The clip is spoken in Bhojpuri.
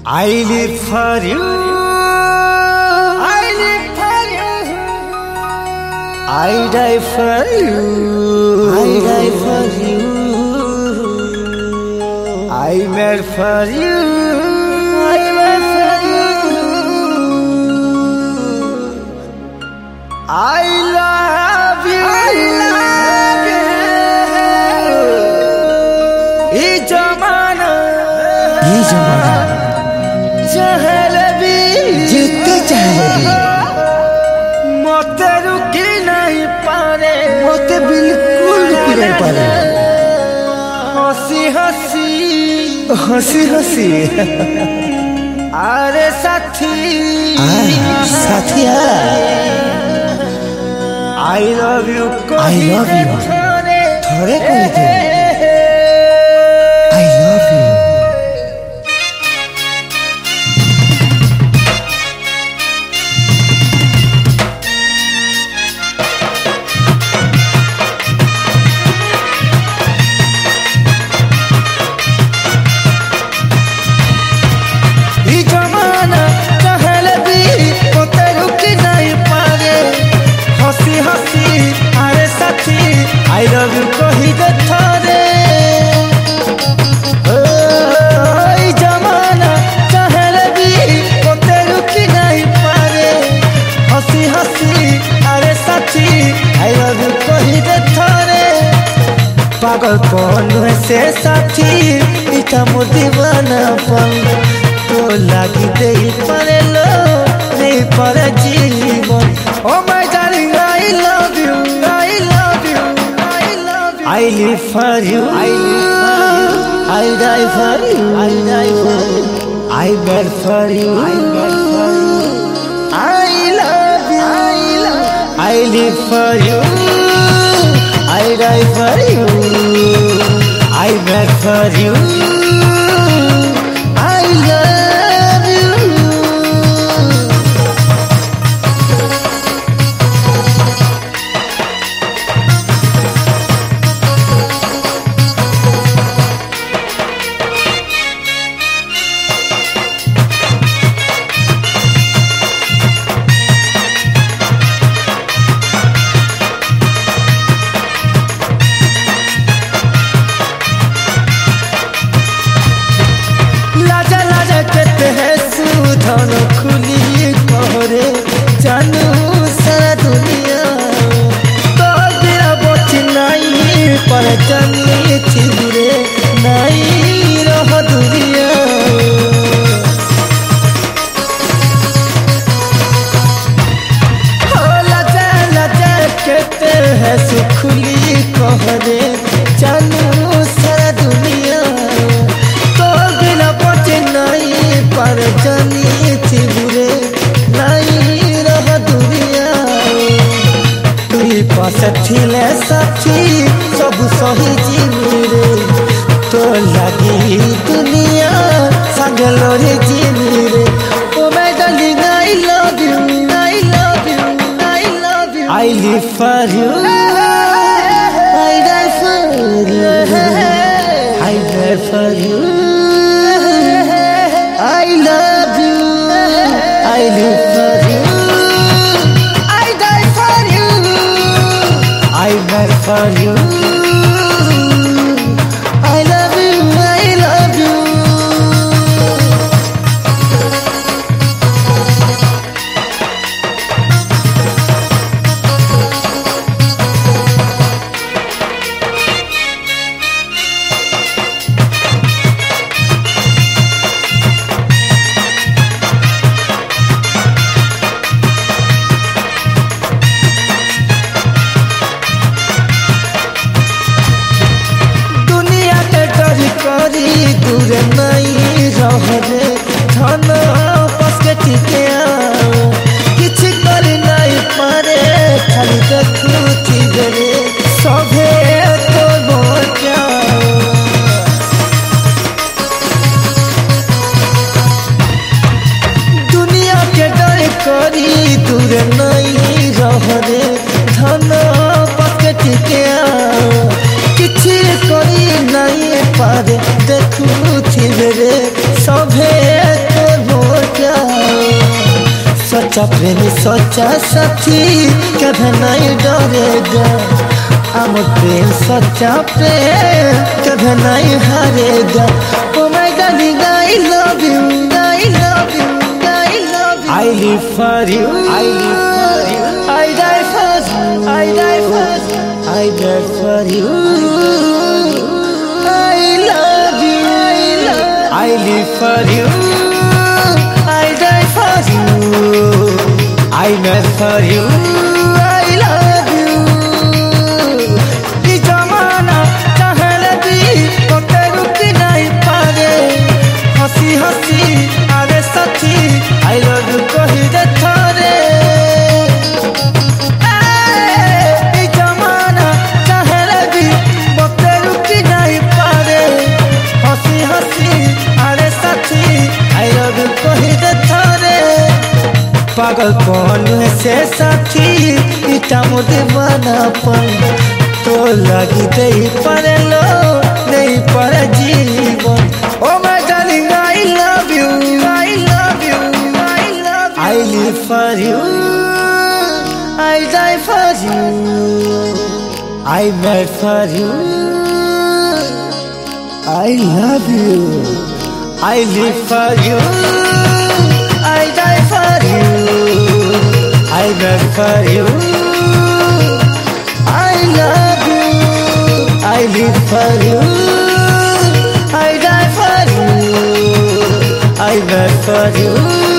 I live for you. I live for you. I die for you. I die for you. I made for you. I made for you. I love you. I love you. ये जमाना चाहे भी जितते चाहे भी मते रुकी नहीं पारे मते बिल्कुल रुकी नहीं पारे हंसी हंसी हंसी हंसी अरे साथी साथिया I love you I love you थोड़े कोई दे I love you I love you कही दे थारे जमाना चाहे भी कोते रुकी नहीं पारे हंसी हंसी अरे साथी I love you कही दे थारे पागलपन से साथी इता मोर दीवानापन तो लागी दे पारे लो नहीं पारे जीवन Oh my darling I love you I love you I live for you, I live for you, I die for you, I die for you, I beg for you, I beg for you, I love you, I live for you, I die for you, I beg for you, I love you. धन खुली कहरे जानू सारा दुनिया तो तेरा बच नहीं पर जानी थिरे नहीं रह दुनिया लाजा लाजा कहते हैं सुखली कहरे जानू सारा दुनिया तो तेरा बच नहीं पर जानी बुरे नहीं रह दुनिया तुई पास थिले साथी सब सही जीवरे तो लगी दुनिया संगलो रे जीवरे ओ my darling I love you I love you I love you I live for you I die for you I die for you I love you I live for you I die for you I die for you I love you I love you सच्चा प्रेमी सच्चा साथी कभी नहीं डरेगा। अमर प्रेम सच्चा प्रेम कभी नहीं हारेगा। Oh my darling, I love you, I love you, I love you. I live for you, I live for you. I die for you, I die for you. I die for you. I love you, I love you. I live for you. I die for you. I die for you. I love you. ये जमाना चाहे भी कोते रुक नहीं पारे। हंसी हंसी आगे साथी I love you कही दे थारे। ये जमाना चाहे भी कोते रुक नहीं पारे। हंसी हंसी आगे साथी I love you कही दे थारे। पागलपन से साथी इटा मोदे दीवानापन तो लगी दे परे लो नहीं पर जीवन। Oh my darling, I love you, I love you, I love you. I live for you, I die for you, I made for you. I love you, I live for you, I die for you, I made for you. I love you, I live for you, I die for you, I made for you.